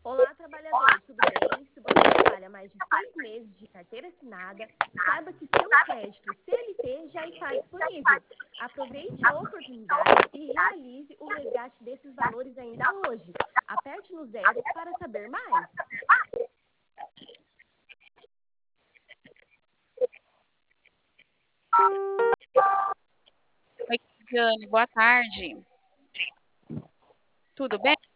Olá, trabalhador, tudo bem? Se você trabalha mais de 6 meses de carteira assinada, saiba que seu crédito CLT já está disponível. Aproveite a oportunidade e realize o resgate desses valores ainda hoje. Aperte no 0 para saber mais. Oi, Cristiane, boa tarde. Tudo bem?